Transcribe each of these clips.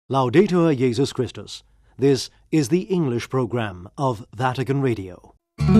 Laudetur Jesus Christus. This is the English program of Vatican Radio.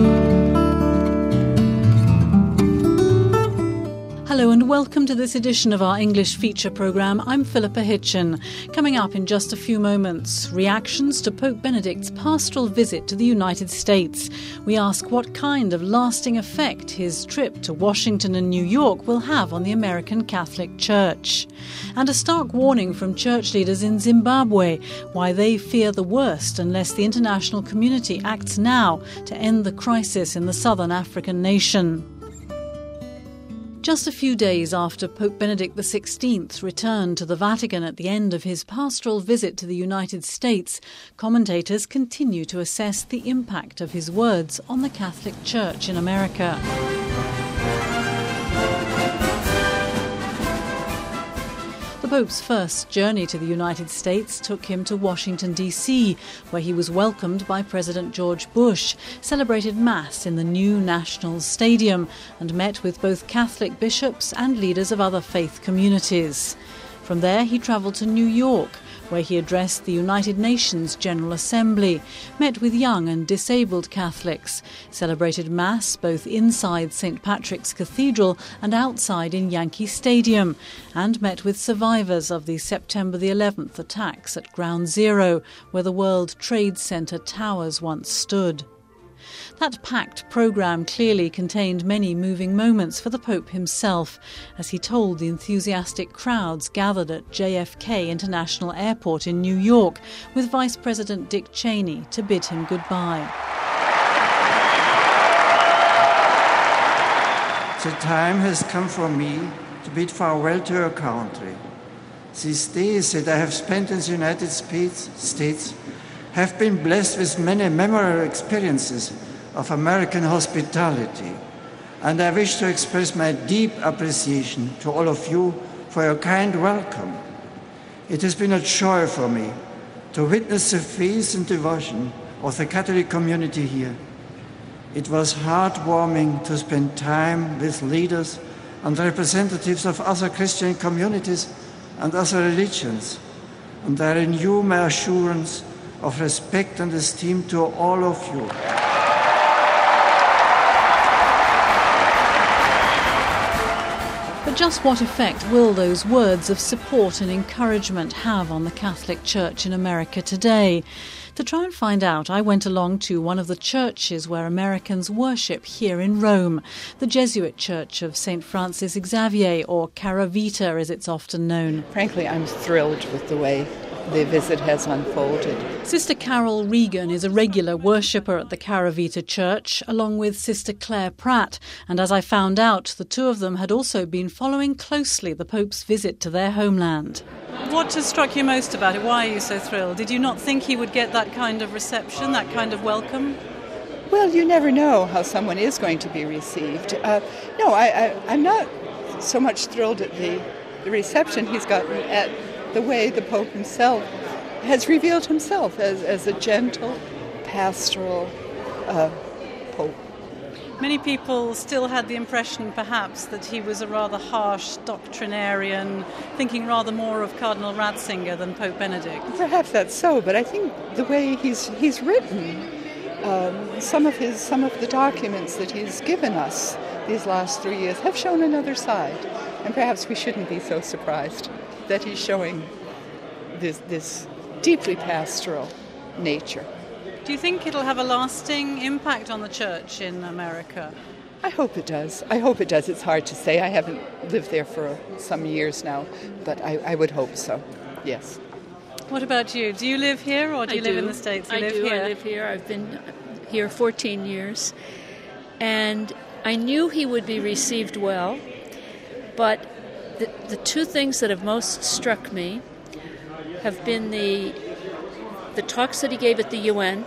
Hello and welcome to this edition of our English feature programme. I'm Philippa Hitchin. Coming up in just a few moments, reactions to Pope Benedict's pastoral visit to the United States. We ask what kind of lasting effect his trip to Washington and New York will have on the American Catholic Church. And a stark warning from church leaders in Zimbabwe, why they fear the worst unless the international community acts now to end the crisis in the southern African nation. Just a few days after Pope Benedict XVI returned to the Vatican at the end of his pastoral visit to the United States, commentators continue to assess the impact of his words on the Catholic Church in America. The Pope's first journey to the United States took him to Washington, D.C., where he was welcomed by President George Bush, celebrated Mass in the new National Stadium, and met with both Catholic bishops and leaders of other faith communities. From there, he travelled to New York, where he addressed the United Nations General Assembly, met with young and disabled Catholics, celebrated Mass both inside St. Patrick's Cathedral and outside in Yankee Stadium, and met with survivors of the September the 11th attacks at Ground Zero, where the World Trade Center towers once stood. That packed programme clearly contained many moving moments for the Pope himself, as he told the enthusiastic crowds gathered at JFK International Airport in New York with Vice President Dick Cheney to bid him goodbye. The time has come for me to bid farewell to your country. These days that I have spent in the United States have been blessed with many memorable experiences of American hospitality, and I wish to express my deep appreciation to all of you for your kind welcome. It has been a joy for me to witness the faith and devotion of the Catholic community here. It was heartwarming to spend time with leaders and representatives of other Christian communities and other religions, and I renew my assurance of respect and esteem to all of you. But just what effect will those words of support and encouragement have on the Catholic Church in America today? To try and find out, I went along to one of the churches where Americans worship here in Rome, the Jesuit Church of St. Francis Xavier, or Caravita as it's often known. Frankly, I'm thrilled with the way the visit has unfolded. Sister Carol Regan is a regular worshipper at the Caravita Church, along with Sister Claire Pratt, and as I found out, the two of them had also been following closely the Pope's visit to their homeland. What has struck you most about it? Why are you so thrilled? Did you not think he would get that kind of reception, that kind of welcome? Well, you never know how someone is going to be received. I'm not so much thrilled at the reception he's gotten, at the way the Pope himself has revealed himself as a gentle, pastoral Pope. Many people still had the impression, perhaps, that he was a rather harsh doctrinarian, thinking rather more of Cardinal Ratzinger than Pope Benedict. Perhaps that's so, but I think the way he's written, some of the documents that he's given us these last 3 years have shown another side, and perhaps we shouldn't be so surprised that he's showing this deeply pastoral nature. Do you think it'll have a lasting impact on the Church in America? I hope it does. It's hard to say. I haven't lived there for some years now, but I would hope so, yes. What about you? Do you live here or do you live in the States? I live here. I've been here 14 years. And I knew he would be received well, but the two things that have most struck me have been the talks that he gave at the UN,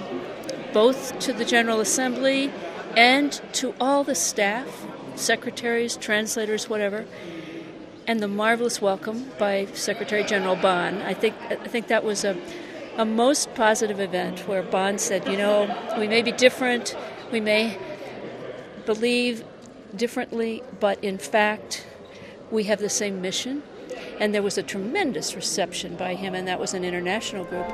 both to the General Assembly and to all the staff, secretaries, translators, whatever, and the marvelous welcome by Secretary General Bond. I think that was a most positive event where Bond said, we may be different, we may believe differently, but in fact we have the same mission. And there was a tremendous reception by him, and that was an international group.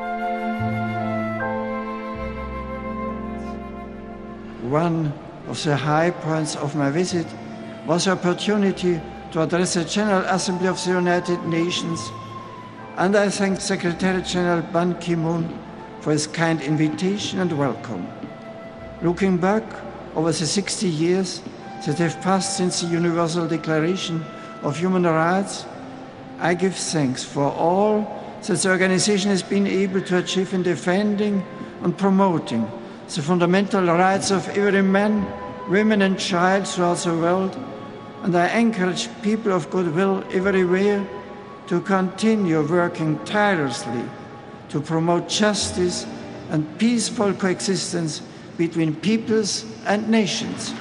One of the high points of my visit was the opportunity to address the General Assembly of the United Nations, and I thank Secretary General Ban Ki-moon for his kind invitation and welcome. Looking back over the 60 years that have passed since the Universal Declaration of Human Rights, I give thanks for all that the organization has been able to achieve in defending and promoting the fundamental rights of every man, women and child throughout the world, and I encourage people of goodwill everywhere to continue working tirelessly to promote justice and peaceful coexistence between peoples and nations.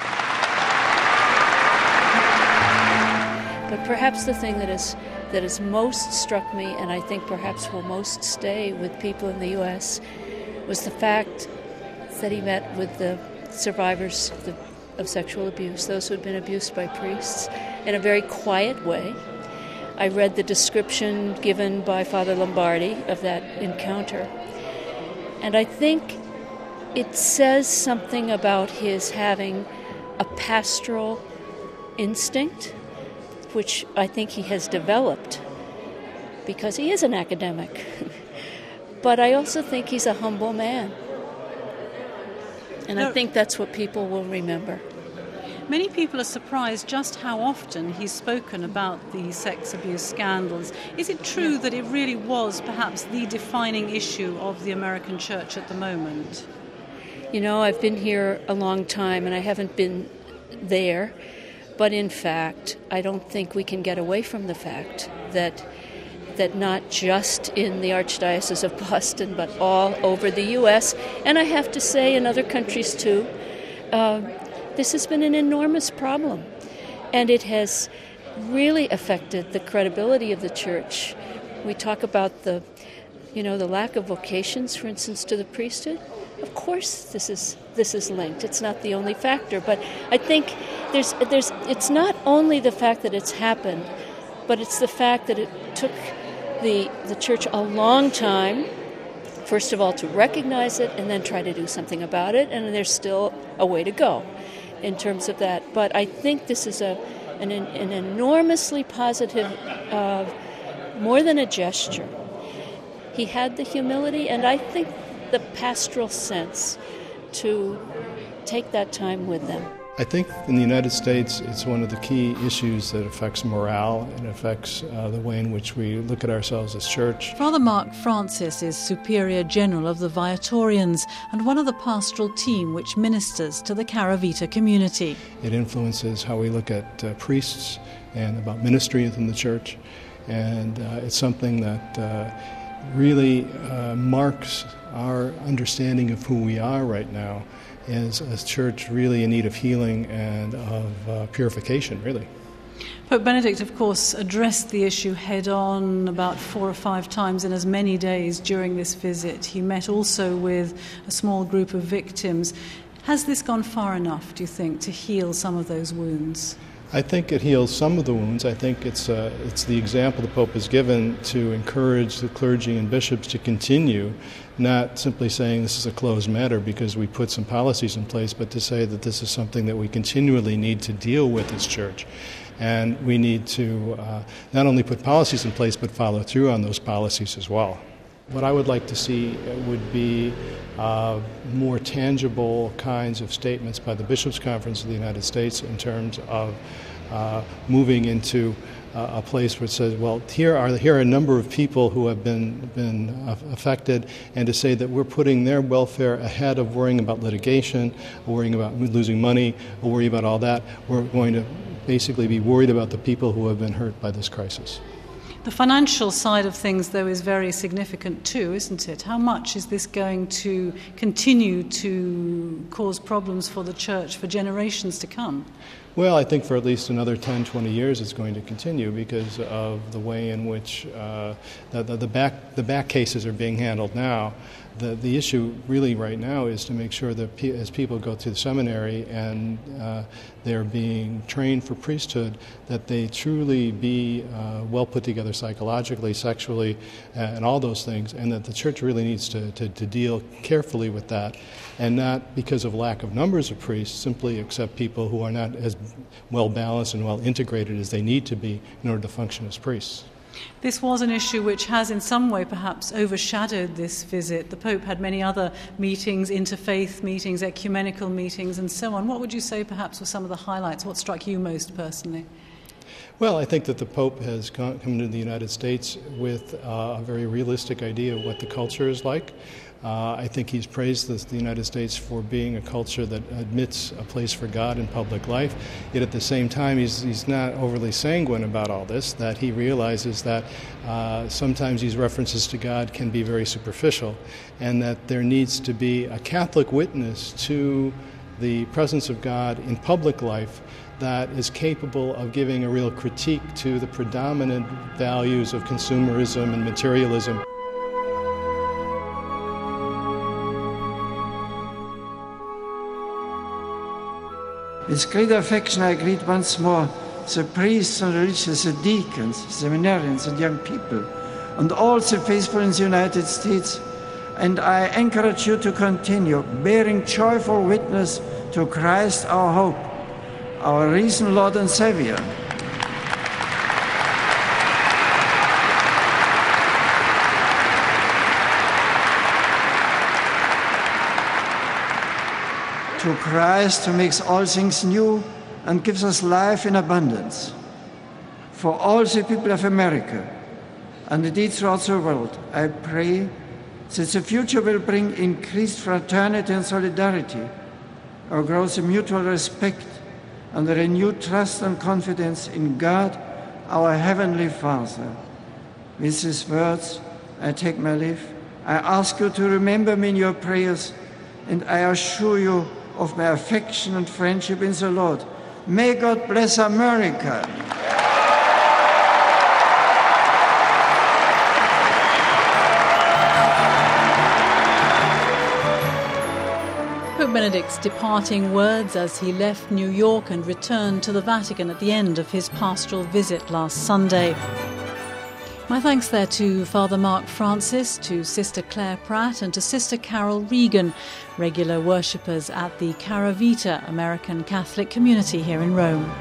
But perhaps the thing that has most struck me, and I think perhaps will most stay with people in the U.S., was the fact that he met with the survivors of sexual abuse, those who had been abused by priests, in a very quiet way. I read the description given by Father Lombardi of that encounter, and I think it says something about his having a pastoral instinct, which I think he has developed because he is an academic. But I also think he's a humble man. And I think that's what people will remember. Many people are surprised just how often he's spoken about the sex abuse scandals. Is it true that it really was perhaps the defining issue of the American church at the moment? You know, I've been here a long time and I haven't been there. But in fact, I don't think we can get away from the fact that not just in the Archdiocese of Boston, but all over the U.S., and I have to say in other countries too, this has been an enormous problem. And it has really affected the credibility of the church. We talk about the lack of vocations, for instance, to the priesthood. Of course, this is linked. It's not the only factor, but I think it's not only the fact that it's happened, but it's the fact that it took the church a long time, first of all, to recognize it and then try to do something about it, and there's still a way to go in terms of that. But I think this is an enormously positive, more than a gesture. He had the humility, and I think the pastoral sense to take that time with them. I think in the United States it's one of the key issues that affects morale and affects the way in which we look at ourselves as church. Father Mark Francis is Superior General of the Viatorians and one of the pastoral team which ministers to the Caravita community. It influences how we look at priests and about ministry within the church, and it's something that really marks our understanding of who we are right now as a church really in need of healing and of purification, really. Pope Benedict, of course, addressed the issue head-on about 4 or 5 times in as many days during this visit. He met also with a small group of victims. Has this gone far enough, do you think, to heal some of those wounds? I think it heals some of the wounds. I think it's the example the Pope has given to encourage the clergy and bishops to continue, not simply saying this is a closed matter because we put some policies in place, but to say that this is something that we continually need to deal with as church. And we need to not only put policies in place, but follow through on those policies as well. What I would like to see would be more tangible kinds of statements by the Bishops' Conference of the United States in terms of moving into a place where it says, well, here are a number of people who have been affected, and to say that we're putting their welfare ahead of worrying about litigation, or worrying about losing money, or worrying about all that. We're going to basically be worried about the people who have been hurt by this crisis. The financial side of things, though, is very significant too, isn't it? How much is this going to continue to cause problems for the Church for generations to come? Well, I think for at least another 10, 20 years it's going to continue because of the way in which the back cases are being handled now. The issue really right now is to make sure that as people go to the seminary and they're being trained for priesthood, that they truly be well put together psychologically, sexually, and all those things, and that the church really needs to deal carefully with that, and not because of lack of numbers of priests, simply accept people who are not as well balanced and well integrated as they need to be in order to function as priests. This was an issue which has in some way perhaps overshadowed this visit. The Pope had many other meetings, interfaith meetings, ecumenical meetings and so on. What would you say perhaps were some of the highlights? What struck you most personally? Well, I think that the Pope has come to the United States with a very realistic idea of what the culture is like. I think he's praised the United States for being a culture that admits a place for God in public life, yet at the same time he's not overly sanguine about all this, that he realizes that sometimes these references to God can be very superficial, and that there needs to be a Catholic witness to the presence of God in public life that is capable of giving a real critique to the predominant values of consumerism and materialism. With great affection I greet once more the priests and religious, the deacons, seminarians and young people, and all the faithful in the United States, and I encourage you to continue bearing joyful witness to Christ our hope, our risen Lord and Savior. To Christ who makes all things new and gives us life in abundance. For all the people of America and indeed throughout the world, I pray that the future will bring increased fraternity and solidarity, or growth in mutual respect and a renewed trust and confidence in God, our Heavenly Father. With these words, I take my leave. I ask you to remember me in your prayers, and I assure you of my affection and friendship in the Lord. May God bless America. Pope Benedict's departing words as he left New York and returned to the Vatican at the end of his pastoral visit last Sunday. My thanks there to Father Mark Francis, to Sister Claire Pratt and to Sister Carol Regan, regular worshippers at the Caravita American Catholic community here in Rome.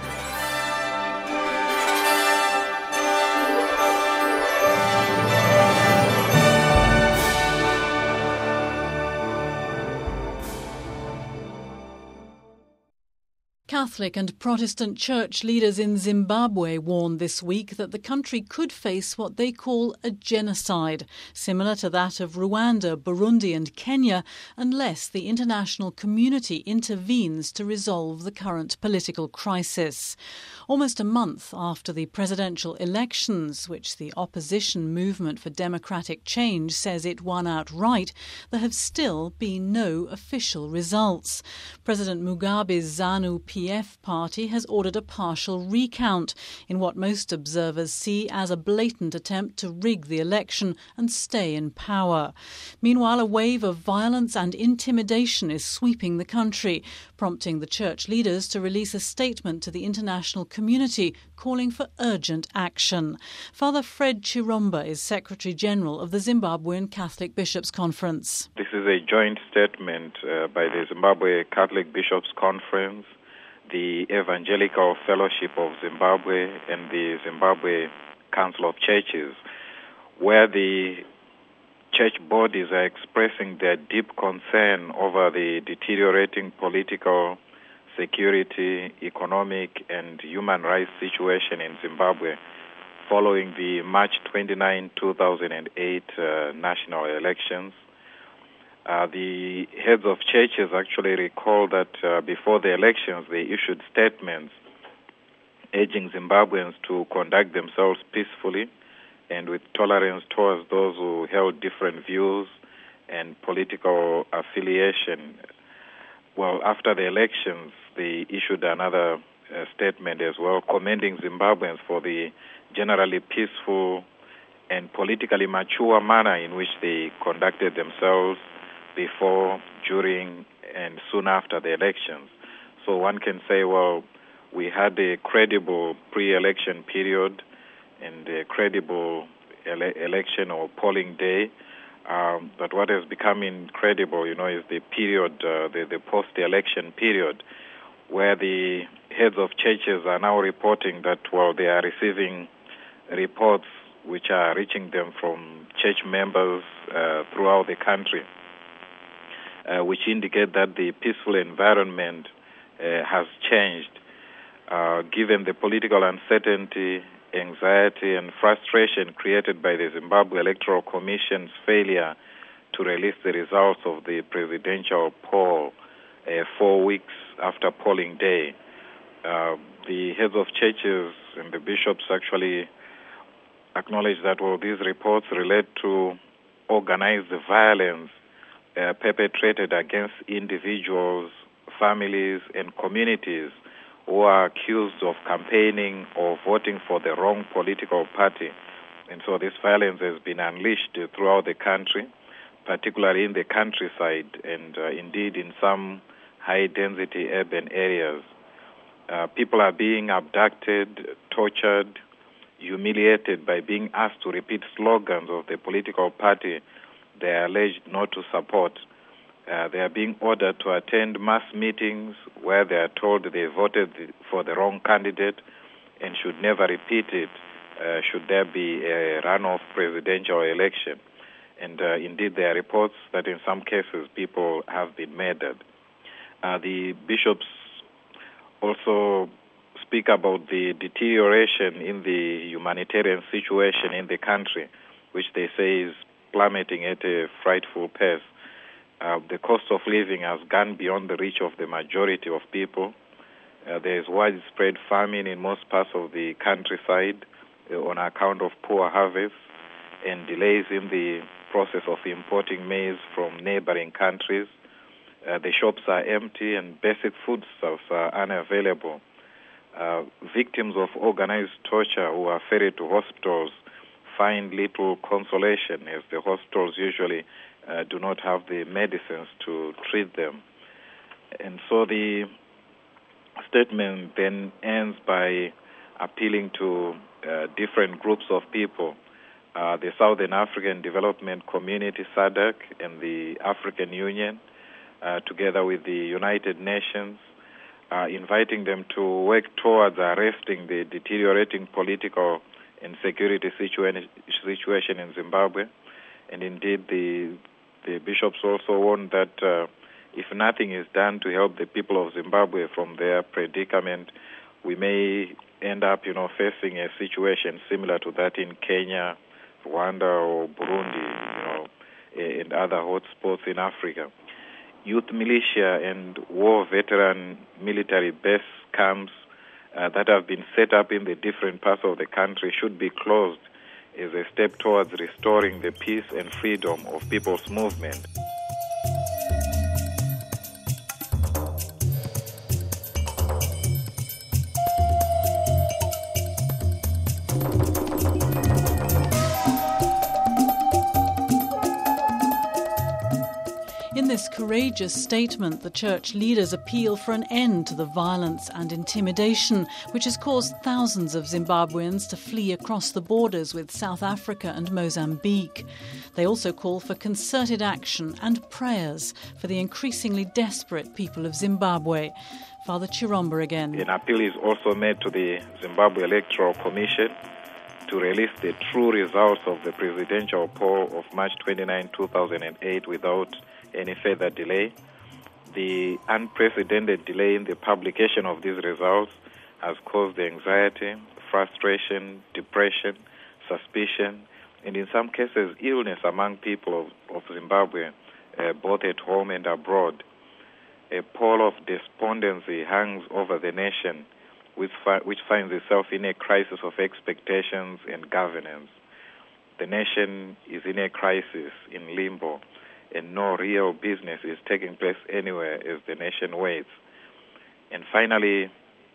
Catholic and Protestant church leaders in Zimbabwe warned this week that the country could face what they call a genocide, similar to that of Rwanda, Burundi and Kenya, unless the international community intervenes to resolve the current political crisis. Almost a month after the presidential elections, which the opposition Movement for Democratic Change says it won outright, there have still been no official results. President Mugabe's ZANU-PF party has ordered a partial recount in what most observers see as a blatant attempt to rig the election and stay in power. Meanwhile, a wave of violence and intimidation is sweeping the country, prompting the church leaders to release a statement to the international community calling for urgent action. Father Fred Chiromba is Secretary General of the Zimbabwean Catholic Bishops' Conference. This is a joint statement by the Zimbabwe Catholic Bishops' Conference, the Evangelical Fellowship of Zimbabwe, and the Zimbabwe Council of Churches, where the church bodies are expressing their deep concern over the deteriorating political, security, economic, and human rights situation in Zimbabwe following the March 29, 2008 national elections. The heads of churches actually recall that before the elections they issued statements urging Zimbabweans to conduct themselves peacefully and with tolerance towards those who held different views and political affiliation. Well, after the elections, they issued another statement as well, commending Zimbabweans for the generally peaceful and politically mature manner in which they conducted themselves before, during, and soon after the elections. So one can say, well, we had a credible pre-election period and a credible election or polling day. But what has become incredible, is the period, the post-election period, where the heads of churches are now reporting that, they are receiving reports which are reaching them from church members throughout the country, which indicate that the peaceful environment has changed, given the political uncertainty, anxiety, and frustration created by the Zimbabwe Electoral Commission's failure to release the results of the presidential poll 4 weeks after polling day. The heads of churches and the bishops actually acknowledge that, these reports relate to organized violence perpetrated against individuals, families, and communities who are accused of campaigning or voting for the wrong political party. And so this violence has been unleashed throughout the country, particularly in the countryside and indeed in some high-density urban areas. People are being abducted, tortured, humiliated by being asked to repeat slogans of the political party they are alleged not to support. They are being ordered to attend mass meetings where they are told they voted for the wrong candidate and should never repeat it should there be a runoff presidential election. And indeed, there are reports that in some cases people have been murdered. The bishops also speak about the deterioration in the humanitarian situation in the country, which they say is plummeting at a frightful pace. The cost of living has gone beyond the reach of the majority of people. There is widespread famine in most parts of the countryside on account of poor harvests and delays in the process of importing maize from neighboring countries. The shops are empty and basic foodstuffs are unavailable. Victims of organized torture who are ferried to hospitals find little consolation, as the hospitals usually do not have the medicines to treat them. And so the statement then ends by appealing to different groups of people, the Southern African Development Community, SADC, and the African Union, together with the United Nations, inviting them to work towards arresting the deteriorating political and security situation in Zimbabwe. And indeed, the bishops also warned that if nothing is done to help the people of Zimbabwe from their predicament, we may end up, facing a situation similar to that in Kenya, Rwanda, or Burundi, and other hotspots in Africa. Youth militia and war veteran military base camps that have been set up in the different parts of the country should be closed as a step towards restoring the peace and freedom of people's movement. In this courageous statement, the church leaders appeal for an end to the violence and intimidation which has caused thousands of Zimbabweans to flee across the borders with South Africa and Mozambique. They also call for concerted action and prayers for the increasingly desperate people of Zimbabwe. Father Chiromba again. An appeal is also made to the Zimbabwe Electoral Commission to release the true results of the presidential poll of March 29, 2008 without any further delay. The unprecedented delay in the publication of these results has caused anxiety, frustration, depression, suspicion, and in some cases illness among people of Zimbabwe, both at home and abroad. A pall of despondency hangs over the nation, which finds itself in a crisis of expectations and governance. The nation is in a crisis, in limbo, and no real business is taking place anywhere as the nation waits. And finally,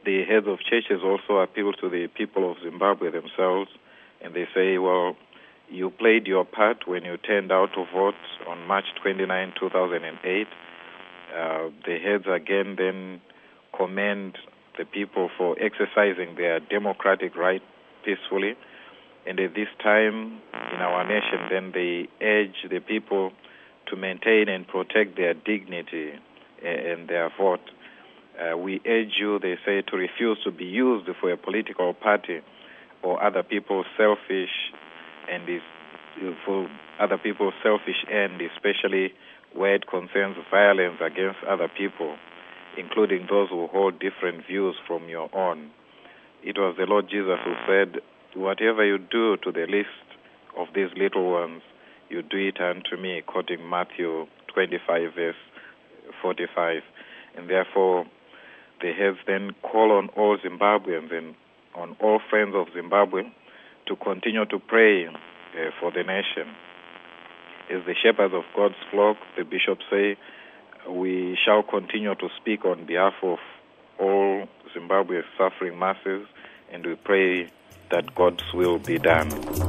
the heads of churches also appeal to the people of Zimbabwe themselves, and they say, well, you played your part when you turned out to vote on March 29, 2008. The heads again then commend the people for exercising their democratic right peacefully. And at this time in our nation, then they urge the people to maintain and protect their dignity and their vote. We urge you, they say, to refuse to be used for a political party or other people's selfish and for other people's selfish end, especially where it concerns violence against other people, including those who hold different views from your own. It was the Lord Jesus who said, whatever you do to the least of these little ones, you do it unto me, quoting Matthew 25, verse 45. And therefore, the heads then call on all Zimbabweans and on all friends of Zimbabwe to continue to pray for the nation. As the shepherds of God's flock, the bishops say, we shall continue to speak on behalf of all Zimbabwe's suffering masses, and we pray that God's will be done.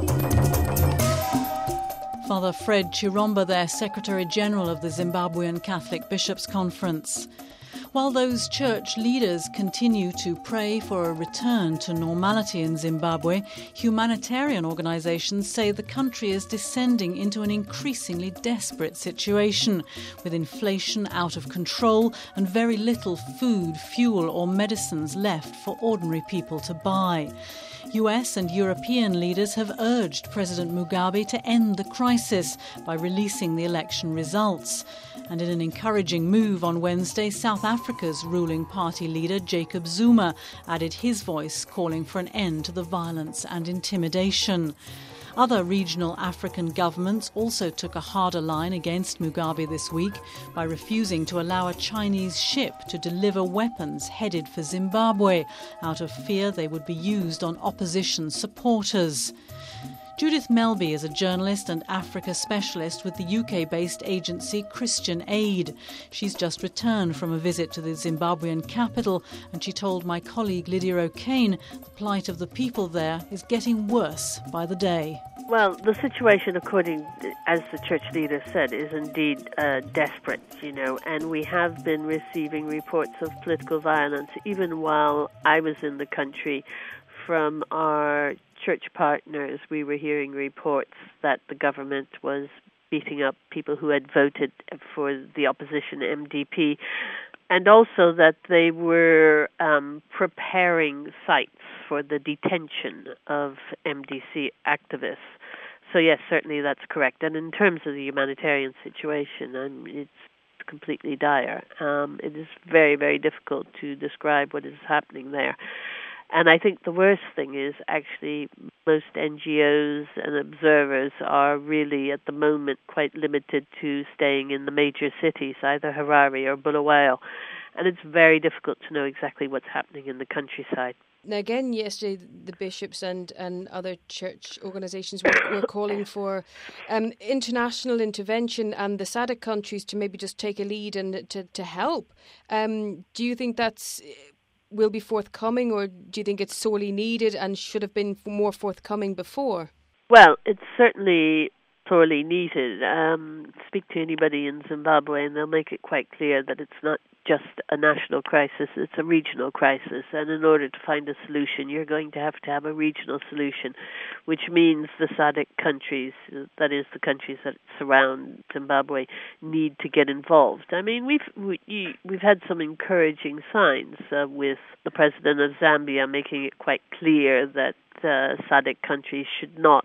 Father Fred Chiromba there, Secretary General of the Zimbabwean Catholic Bishops' Conference. While those church leaders continue to pray for a return to normality in Zimbabwe, humanitarian organisations say the country is descending into an increasingly desperate situation, with inflation out of control and very little food, fuel or medicines left for ordinary people to buy. US and European leaders have urged President Mugabe to end the crisis by releasing the election results. And in an encouraging move on Wednesday, South Africa's ruling party leader Jacob Zuma added his voice, calling for an end to the violence and intimidation. Other regional African governments also took a harder line against Mugabe this week by refusing to allow a Chinese ship to deliver weapons headed for Zimbabwe out of fear they would be used on opposition supporters. Judith Melby is a journalist and Africa specialist with the UK-based agency Christian Aid. She's just returned from a visit to the Zimbabwean capital, and she told my colleague Lydia O'Kane the plight of the people there is getting worse by the day. Well, the situation, according as the church leader said, is indeed desperate, and we have been receiving reports of political violence even while I was in the country from our church partners. We were hearing reports that the government was beating up people who had voted for the opposition MDP, and also that they were preparing sites for the detention of MDC activists. So yes, certainly that's correct. And in terms of the humanitarian situation, it's completely dire. It is very, very difficult to describe what is happening there. And I think the worst thing is actually most NGOs and observers are really at the moment quite limited to staying in the major cities, either Harare or Bulawayo. And it's very difficult to know exactly what's happening in the countryside. Now, again, yesterday, the bishops and other church organisations were calling for international intervention and the SADC countries to maybe just take a lead and to help. Do you think that's will be forthcoming, or do you think it's sorely needed and should have been more forthcoming before? Well, it's certainly sorely needed. Speak to anybody in Zimbabwe and they'll make it quite clear that it's not just a national crisis, it's a regional crisis. And in order to find a solution, you're going to have a regional solution, which means the SADC countries, that is the countries that surround Zimbabwe, need to get involved. I mean, we've had some encouraging signs with the president of Zambia making it quite clear that SADC countries should not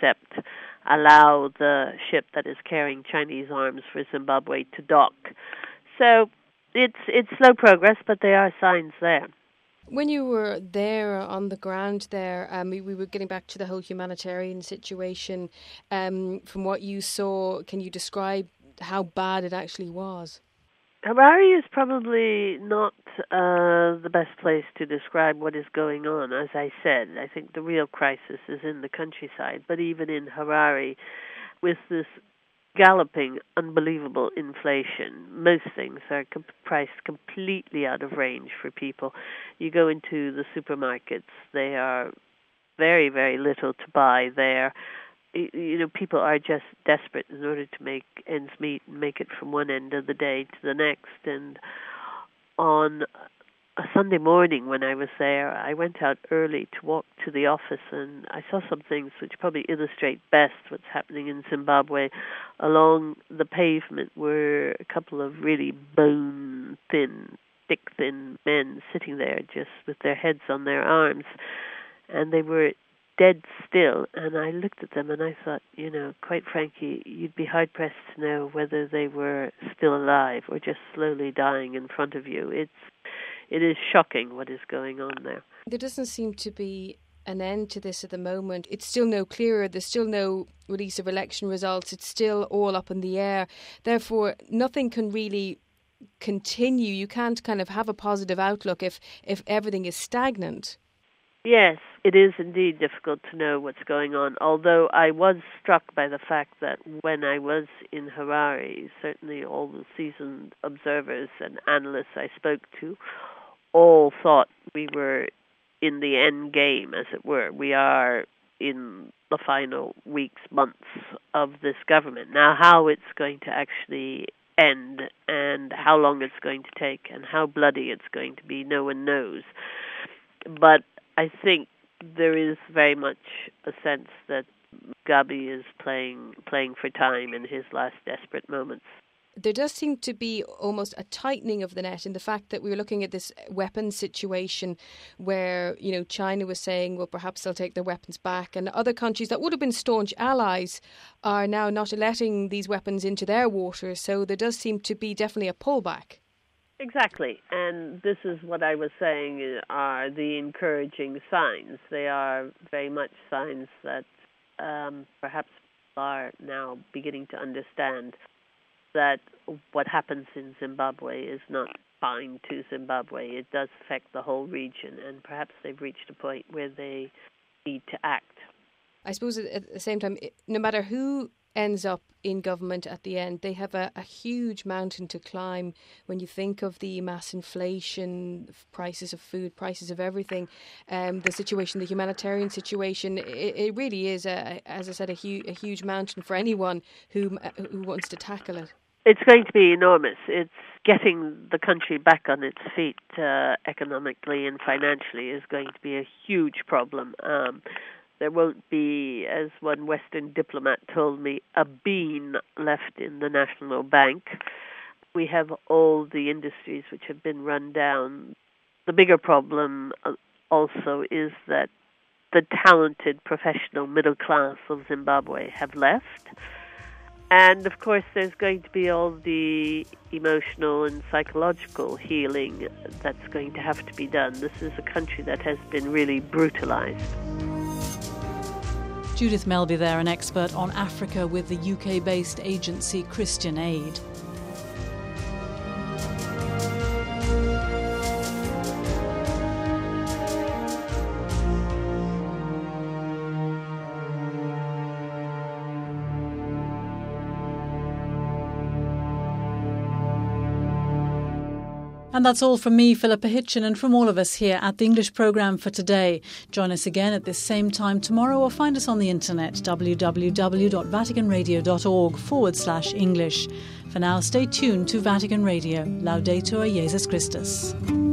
allow the ship that is carrying Chinese arms for Zimbabwe to dock. So it's slow progress, but there are signs there. When you were there on the ground there, we were getting back to the whole humanitarian situation. From what you saw, can you describe how bad it actually was? Harare is probably not the best place to describe what is going on. As I said, I think the real crisis is in the countryside. But even in Harare, with this galloping, unbelievable inflation. Most things are priced completely out of range for people. You go into the supermarkets, they are very, very little to buy there. You know, people are just desperate in order to make ends meet and make it from one end of the day to the next. And on a Sunday morning when I was there, I went out early to walk to the office, and I saw some things which probably illustrate best what's happening in Zimbabwe. Along the pavement were a couple of really bone-thin, stick-thin men sitting there just with their heads on their arms, and they were dead still. And I looked at them and I thought, you know, quite frankly, you'd be hard-pressed to know whether they were still alive or just slowly dying in front of you. It is shocking what is going on there. There doesn't seem to be an end to this at the moment. It's still no clearer. There's still no release of election results. It's still all up in the air. Therefore, nothing can really continue. You can't kind of have a positive outlook if everything is stagnant. Yes, it is indeed difficult to know what's going on, although I was struck by the fact that when I was in Harare, certainly all the seasoned observers and analysts I spoke to all thought we were in the end game, as it were. We are in the final weeks, months of this government. Now, how it's going to actually end and how long it's going to take and how bloody it's going to be, no one knows. But I think there is very much a sense that Mugabe is playing for time in his last desperate moments. There does seem to be almost a tightening of the net in the fact that we were looking at this weapons situation where, you know, China was saying, well, perhaps they'll take their weapons back, and other countries that would have been staunch allies are now not letting these weapons into their waters. So there does seem to be definitely a pullback. Exactly, and this is what I was saying are the encouraging signs. They are very much signs that perhaps people are now beginning to understand that what happens in Zimbabwe is not fine to Zimbabwe. It does affect the whole region, and perhaps they've reached a point where they need to act. I suppose at the same time, no matter who ends up in government at the end, they have a huge mountain to climb when you think of the mass inflation, prices of food, prices of everything, the situation, the humanitarian situation. It really is, as I said, a huge mountain for anyone who wants to tackle it. It's going to be enormous. It's getting the country back on its feet economically and financially is going to be a huge problem. There won't be, as one Western diplomat told me, a bean left in the National Bank. We have all the industries which have been run down. The bigger problem also is that the talented professional middle class of Zimbabwe have left. And, of course, there's going to be all the emotional and psychological healing that's going to have to be done. This is a country that has been really brutalized. Judith Melby there, an expert on Africa with the UK-based agency Christian Aid. And that's all from me, Philippa Hitchin, and from all of us here at the English programme for today. Join us again at this same time tomorrow, or find us on the internet, www.vaticanradio.org/English. For now, stay tuned to Vatican Radio. Laudetur Jesus Christus.